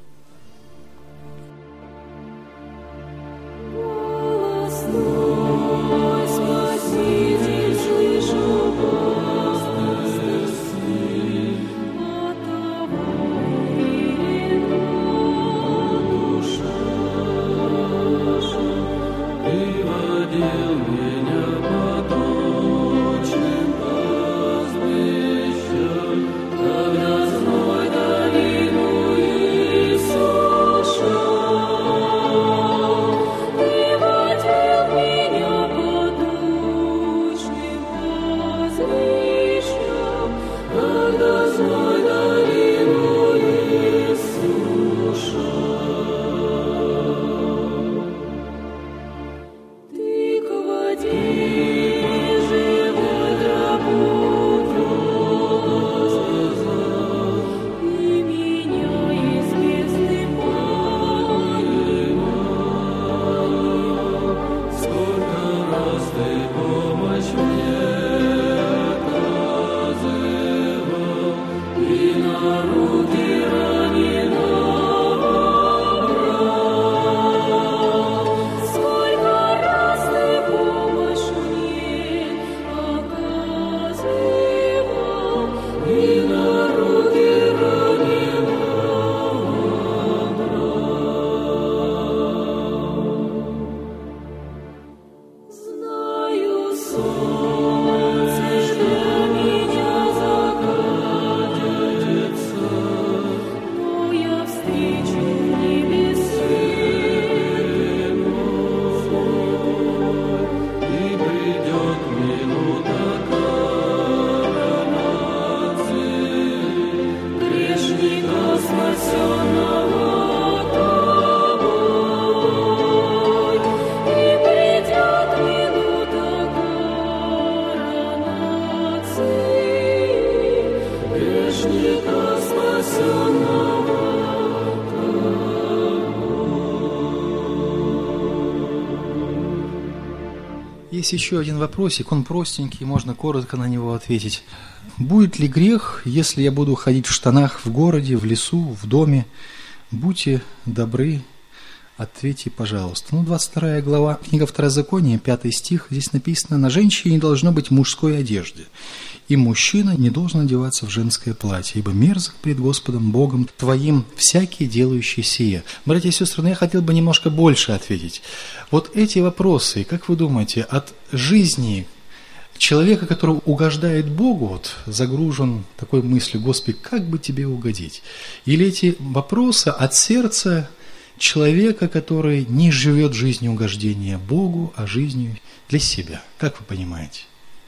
Есть еще один вопросик, он простенький, можно коротко на него ответить. Будет ли грех, если я буду ходить в штанах в городе, в лесу, в доме? Будьте добры, ответьте, пожалуйста. Ну, двадцать вторая глава, книга Второзакония, пятый стих, здесь написано: «На женщине не должно быть мужской одежды, и мужчина не должен одеваться в женское платье, ибо мерзок пред Господом Богом твоим всякий, делающий сие». Братья и сестры, ну, я хотел бы немножко больше ответить. Вот эти вопросы, как вы думаете, от жизни человека, который угождает Богу, вот, загружен такой мыслью: «Господи, как бы тебе угодить?» Или эти вопросы от сердца человека, который не живет жизнью угождения Богу, а жизнью для себя? Как вы понимаете?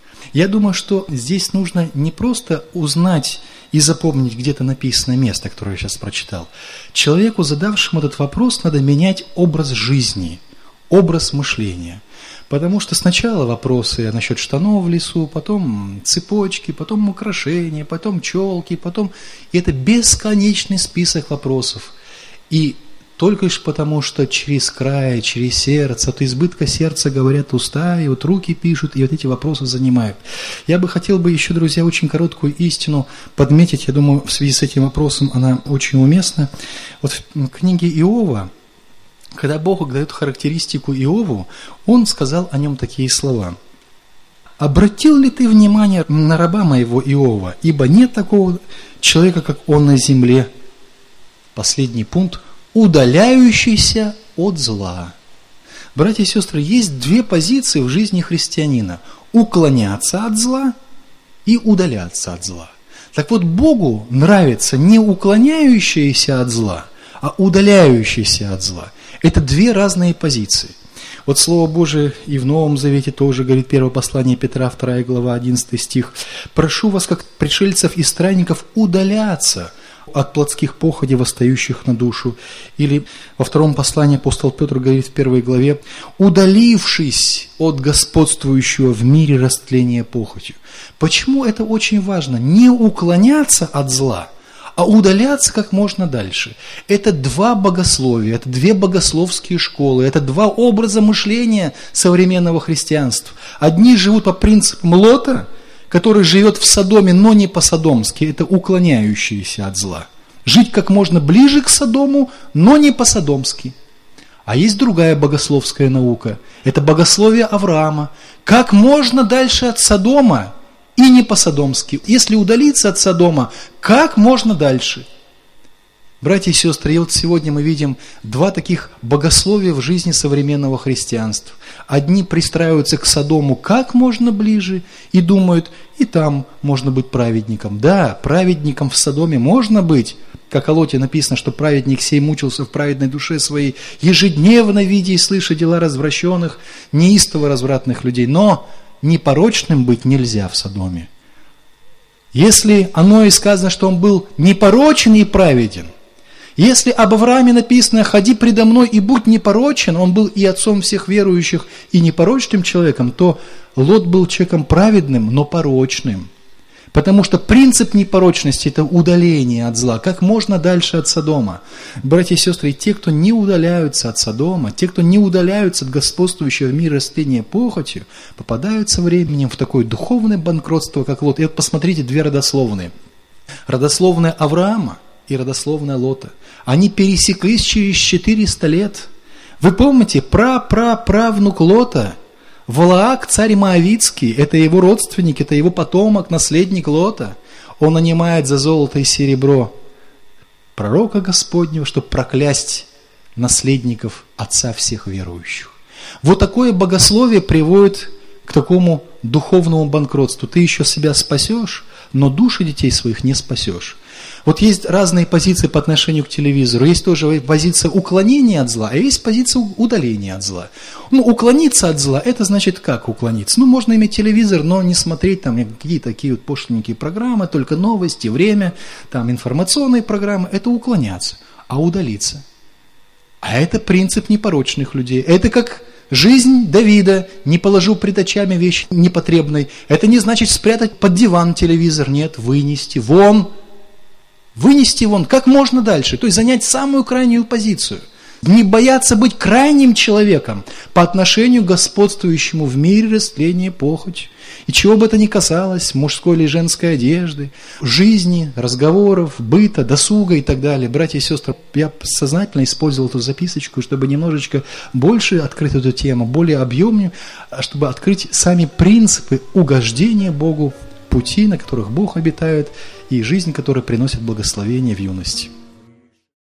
Я думаю, что здесь нужно не просто узнать и запомнить где-то написанное место, которое я сейчас прочитал. Человеку, задавшему этот вопрос, надо менять образ жизни, образ мышления. Потому что сначала вопросы насчет штанов в лесу, потом цепочки, потом украшения, потом челки, потом... И это бесконечный список вопросов. И только лишь потому, что через край, через сердце, от избытка сердца говорят уста, и вот руки пишут, и вот эти вопросы занимают. Я бы хотел бы еще, друзья, очень короткую истину подметить, я думаю, в связи с этим вопросом она очень уместна. Вот в книге Иова, когда Бог дает характеристику Иову, Он сказал о нем такие слова: «Обратил ли ты внимание на раба моего Иова, ибо нет такого человека, как он на земле». Последний пункт: удаляющийся от зла. Братья и сестры, есть две позиции в жизни христианина. Уклоняться от зла и удаляться от зла. Так вот, Богу нравится не уклоняющийся от зла, а удаляющийся от зла. Это две разные позиции. Вот Слово Божие и в Новом Завете тоже говорит, первое послание Петра, вторая глава, одиннадцатый стих. «Прошу вас, как пришельцев и странников, удаляться от плотских походей, восстающих на душу». Или во втором послании апостол Петр говорит в первой главе, «удалившись от господствующего в мире растления похотью». Почему это очень важно? Не уклоняться от зла, а удаляться как можно дальше. Это два богословия, это две богословские школы, это два образа мышления современного христианства. Одни живут по принципам Лота, который живет в Содоме, но не по-содомски, это уклоняющиеся от зла. Жить как можно ближе к Содому, но не по-содомски. А есть другая богословская наука, это богословие Авраама. Как можно дальше от Содома и не по-содомски. Если удалиться от Содома, как можно дальше? Братья и сестры, и вот сегодня мы видим два таких богословия в жизни современного христианства. Одни пристраиваются к Содому как можно ближе и думают, и там можно быть праведником. Да, праведником в Содоме можно быть. Как о Лоте написано, что праведник сей мучился в праведной душе своей, ежедневно видя и слыша дела развращенных, неистово развратных людей. Но непорочным быть нельзя в Содоме. Если оно и сказано, что он был непорочен и праведен, если об Аврааме написано «ходи предо мной и будь непорочен», он был и отцом всех верующих, и непорочным человеком, то Лот был человеком праведным, но порочным. Потому что принцип непорочности – это удаление от зла, как можно дальше от Содома. Братья и сестры, те, кто не удаляются от Содома, те, кто не удаляются от господствующего в мире растления похотью, попадают со временем в такое духовное банкротство, как Лот. И вот посмотрите, две родословные. Родословная Авраама и родословная Лота. Они пересеклись через четыреста лет. Вы помните, пра-пра-правнук Лота, Валаак, царь Моавитский, это его родственник, это его потомок, наследник Лота. Он нанимает за золото и серебро пророка Господнего, чтобы проклясть наследников отца всех верующих. Вот такое богословие приводит к такому духовному банкротству. Ты еще себя спасешь, но души детей своих не спасешь. Вот есть разные позиции по отношению к телевизору. Есть тоже позиция уклонения от зла, а есть позиция удаления от зла. Ну, уклониться от зла, это значит как уклониться? Ну, можно иметь телевизор, но не смотреть там какие-то такие вот пошленькие программы, только новости, время, там информационные программы. Это уклоняться, а удалиться. А это принцип непорочных людей. Это как жизнь Давида, не положил пред очами вещь непотребной. Это не значит спрятать под диван телевизор, нет, вынести вон. Вынести вон как можно дальше, то есть занять самую крайнюю позицию. Не бояться быть крайним человеком по отношению к господствующему в мире растления похоть. И чего бы это ни касалось, мужской или женской одежды, жизни, разговоров, быта, досуга и так далее. Братья и сестры, я сознательно использовал эту записочку, чтобы немножечко больше открыть эту тему, более объемнее, чтобы открыть сами принципы угождения Богу, пути, на которых Бог обитает, и жизнь, которая приносит благословение в юности.